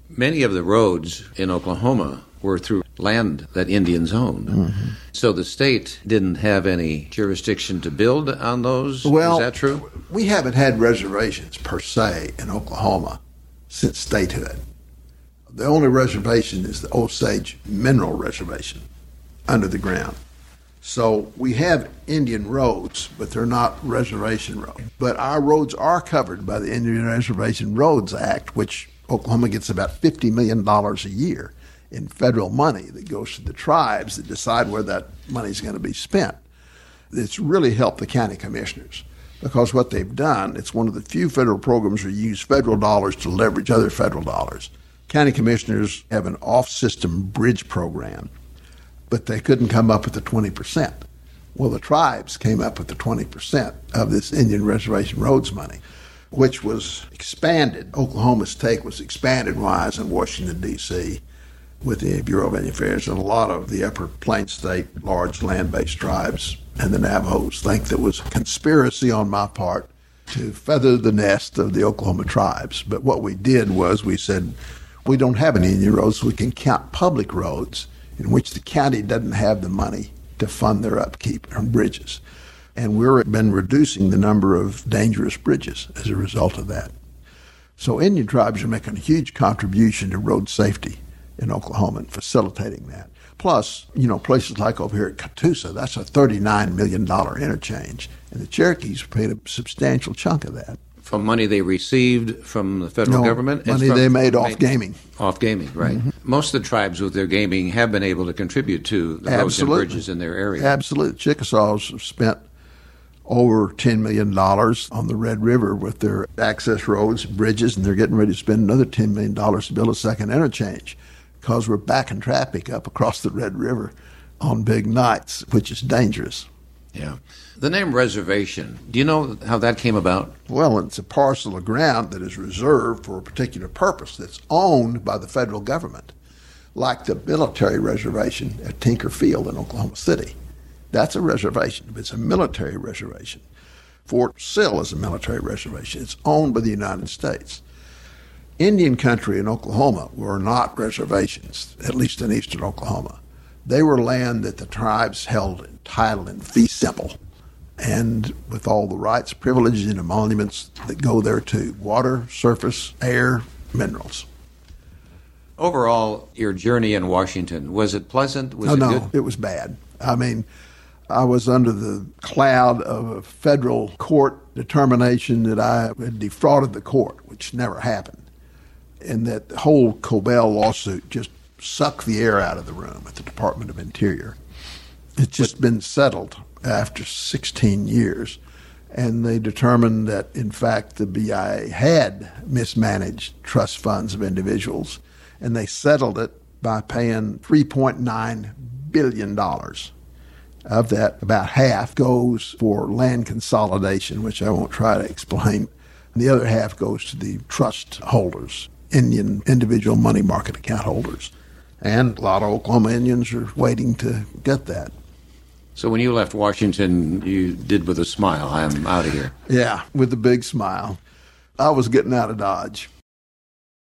Many of the roads in Oklahoma were through land that Indians owned. Mm-hmm. So the state didn't have any jurisdiction to build on those? Well, is that true? We haven't had reservations per se in Oklahoma since statehood. The only reservation is the Osage Mineral Reservation under the ground. So we have Indian roads, but they're not reservation roads. But our roads are covered by the Indian Reservation Roads Act, which Oklahoma gets about $50 million a year in federal money that goes to the tribes that decide where that money is going to be spent. It's really helped the county commissioners because what they've done, it's one of the few federal programs where you use federal dollars to leverage other federal dollars. County commissioners have an off-system bridge program, but they couldn't come up with the 20%. Well, the tribes came up with the 20% of this Indian Reservation Roads money, which was expanded. Oklahoma's take was expanded when I was in Washington, D.C., with the Bureau of Indian Affairs, and a lot of the Upper Plains State, large land-based tribes, and the Navajos think there was a conspiracy on my part to feather the nest of the Oklahoma tribes. But what we did was we said, we don't have any Indian roads, so we can count public roads in which the county doesn't have the money to fund their upkeep and bridges. And we've been reducing the number of dangerous bridges as a result of that. So Indian tribes are making a huge contribution to road safety in Oklahoma and facilitating that. Plus, places like over here at Catoosa, that's a $39 million interchange. And the Cherokees paid a substantial chunk of that. From money they received from the federal government? Money they made off gaming. Off gaming, right. Mm-hmm. Most of the tribes with their gaming have been able to contribute to the roads and bridges in their area. Absolutely. Chickasaws have spent over $10 million on the Red River with their access roads, bridges, and they're getting ready to spend another $10 million to build a second interchange because we're backing traffic up across the Red River on big nights, which is dangerous. Yeah. The name reservation, do you know how that came about? Well, it's a parcel of ground that is reserved for a particular purpose that's owned by the federal government, like the military reservation at Tinker Field in Oklahoma City. That's a reservation, but it's a military reservation. Fort Sill is a military reservation. It's owned by the United States. Indian country in Oklahoma were not reservations, at least in eastern Oklahoma. They were land that the tribes held in title and fee simple, and with all the rights, privileges, and emoluments that go there too: water, surface, air, minerals. Overall, your journey in Washington, was it pleasant? Was it good? No, it was bad. I mean, I was under the cloud of a federal court determination that I had defrauded the court, which never happened, and that the whole Cobell lawsuit just sucked the air out of the room at the Department of Interior. It's just been settled after 16 years, and they determined that, in fact, the BIA had mismanaged trust funds of individuals, and they settled it by paying $3.9 billion. Of that, about half goes for land consolidation, which I won't try to explain. And the other half goes to the trust holders, Indian individual money market account holders. And a lot of Oklahoma Indians are waiting to get that. So when you left Washington, you did with a smile, I'm out of here. Yeah, with a big smile. I was getting out of Dodge.